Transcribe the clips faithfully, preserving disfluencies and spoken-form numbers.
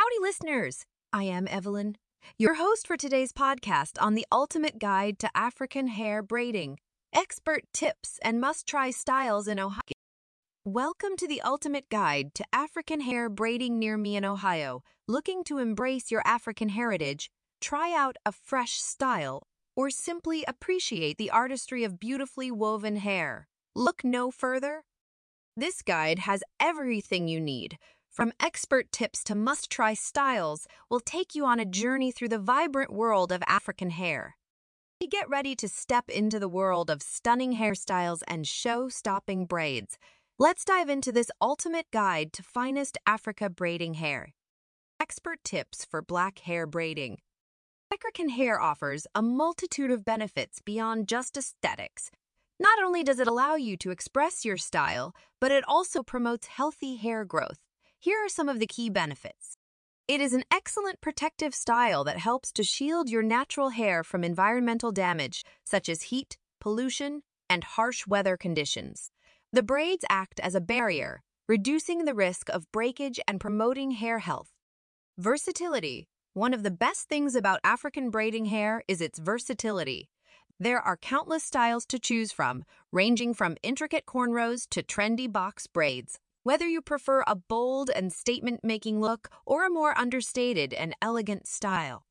Howdy, listeners! I am Evelyn, your host for today's podcast on the ultimate guide to African hair braiding, expert tips and must-try styles in Ohio. Welcome to the ultimate guide to African hair braiding near me in Ohio. Looking to embrace your African heritage, try out a fresh style, or simply appreciate the artistry of beautifully woven hair? Look no further. This guide has everything you need. From expert tips to must-try styles, will take you on a journey through the vibrant world of African hair. Get ready to step into the world of stunning hairstyles and show-stopping braids. Let's dive into this ultimate guide to finest Africa braiding hair. Expert tips for black hair braiding. African hair offers a multitude of benefits beyond just aesthetics. Not only does it allow you to express your style, but it also promotes healthy hair growth. Here are some of the key benefits. It is an excellent protective style that helps to shield your natural hair from environmental damage, such as heat, pollution, and harsh weather conditions. The braids act as a barrier, reducing the risk of breakage and promoting hair health. Versatility. One of the best things about African braiding hair is its versatility. There are countless styles to choose from, ranging from intricate cornrows to trendy box braids. Whether you prefer a bold and statement-making look or a more understated and elegant style.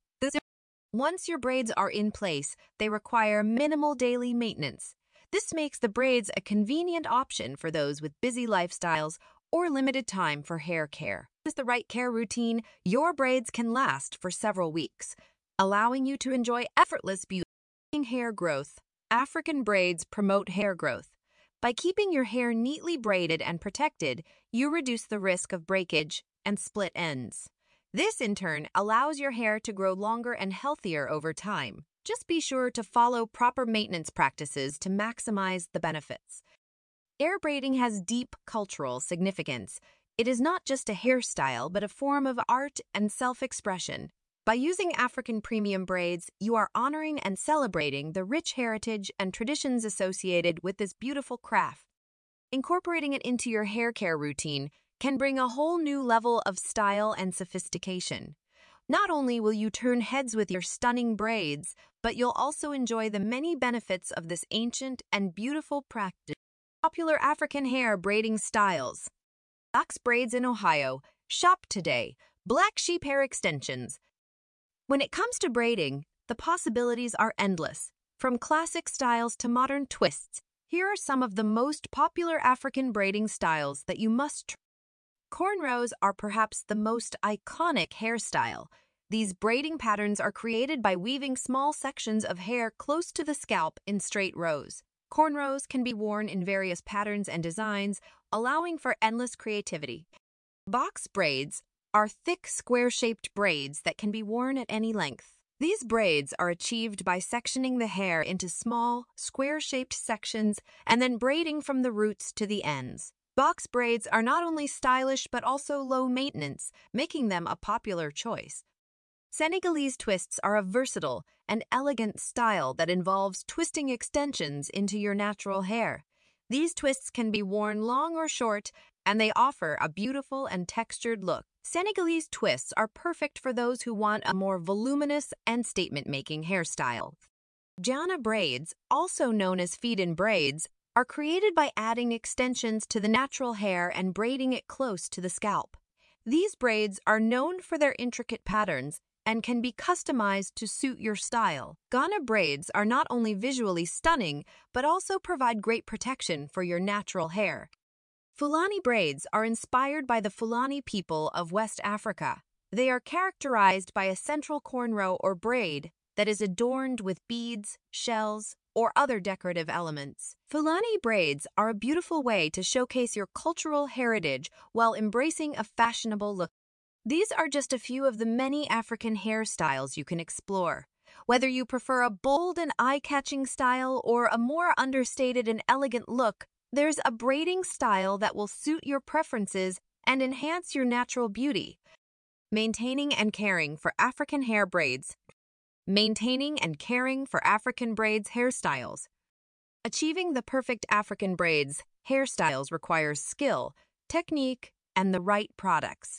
Once your braids are in place, they require minimal daily maintenance. This makes the braids a convenient option for those with busy lifestyles or limited time for hair care. With the right care routine, your braids can last for several weeks, allowing you to enjoy effortless beauty. Hair growth. African braids promote hair growth. By keeping your hair neatly braided and protected, you reduce the risk of breakage and split ends. This, in turn, allows your hair to grow longer and healthier over time. Just be sure to follow proper maintenance practices to maximize the benefits. Hair braiding has deep cultural significance. It is not just a hairstyle, but a form of art and self-expression. By using African premium braids, you are honoring and celebrating the rich heritage and traditions associated with this beautiful craft. Incorporating it into your hair care routine can bring a whole new level of style and sophistication. Not only will you turn heads with your stunning braids, but you'll also enjoy the many benefits of this ancient and beautiful practice. Popular African hair braiding styles. Box braids in Ohio. Shop today. Black sheep hair extensions. When it comes to braiding, the possibilities are endless. From classic styles to modern twists, here are some of the most popular African braiding styles that you must try. Cornrows are perhaps the most iconic hairstyle. These braiding patterns are created by weaving small sections of hair close to the scalp in straight rows. Cornrows can be worn in various patterns and designs, allowing for endless creativity. Box braids are thick, square-shaped braids that can be worn at any length. These braids are achieved by sectioning the hair into small, square-shaped sections and then braiding from the roots to the ends. Box braids are not only stylish but also low maintenance, making them a popular choice. Senegalese twists are a versatile and elegant style that involves twisting extensions into your natural hair. These twists can be worn long or short, and they offer a beautiful and textured look. Senegalese twists are perfect for those who want a more voluminous and statement-making hairstyle. Jana braids, also known as feed-in braids, are created by adding extensions to the natural hair and braiding it close to the scalp. These braids are known for their intricate patterns and can be customized to suit your style. Ghana braids are not only visually stunning, but also provide great protection for your natural hair. Fulani braids are inspired by the Fulani people of West Africa. They are characterized by a central cornrow or braid that is adorned with beads, shells, or other decorative elements. Fulani braids are a beautiful way to showcase your cultural heritage while embracing a fashionable look. These are just a few of the many African hairstyles you can explore. Whether you prefer a bold and eye-catching style or a more understated and elegant look, there's a braiding style that will suit your preferences and enhance your natural beauty. Maintaining and caring for African hair braids. Maintaining and caring for African braids hairstyles. Achieving the perfect African braids hairstyles requires skill, technique, and the right products.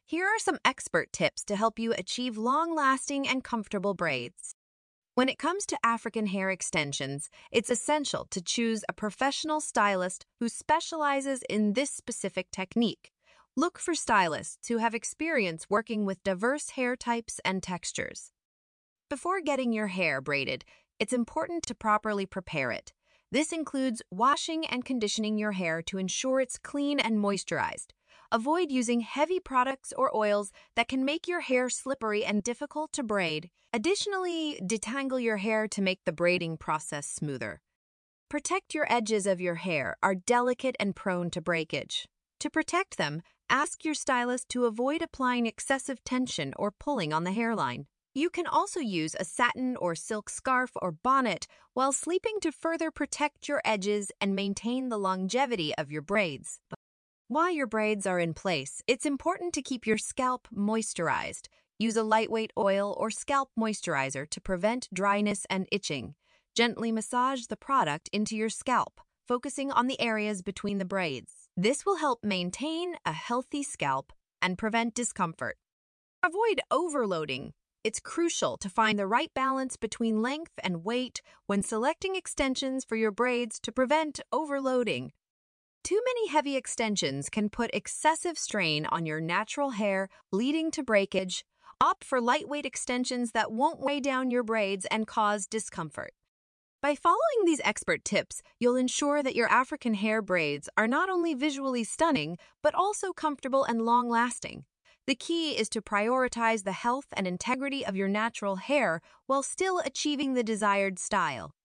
Here are some expert tips to help you achieve long-lasting and comfortable braids. When it comes to African hair extensions, it's essential to choose a professional stylist who specializes in this specific technique. Look for stylists who have experience working with diverse hair types and textures. Before getting your hair braided, it's important to properly prepare it. This includes washing and conditioning your hair to ensure it's clean and moisturized. Avoid using heavy products or oils that can make your hair slippery and difficult to braid. Additionally, detangle your hair to make the braiding process smoother. Protect your edges of your hair are delicate and prone to breakage. To protect them, ask your stylist to avoid applying excessive tension or pulling on the hairline. You can also use a satin or silk scarf or bonnet while sleeping to further protect your edges and maintain the longevity of your braids. While your braids are in place, it's important to keep your scalp moisturized. Use a lightweight oil or scalp moisturizer to prevent dryness and itching. Gently massage the product into your scalp, focusing on the areas between the braids. This will help maintain a healthy scalp and prevent discomfort. Avoid overloading. It's crucial to find the right balance between length and weight when selecting extensions for your braids to prevent overloading. Too many heavy extensions can put excessive strain on your natural hair, leading to breakage. Opt for lightweight extensions that won't weigh down your braids and cause discomfort. By following these expert tips, you'll ensure that your African hair braids are not only visually stunning, but also comfortable and long-lasting. The key is to prioritize the health and integrity of your natural hair while still achieving the desired style.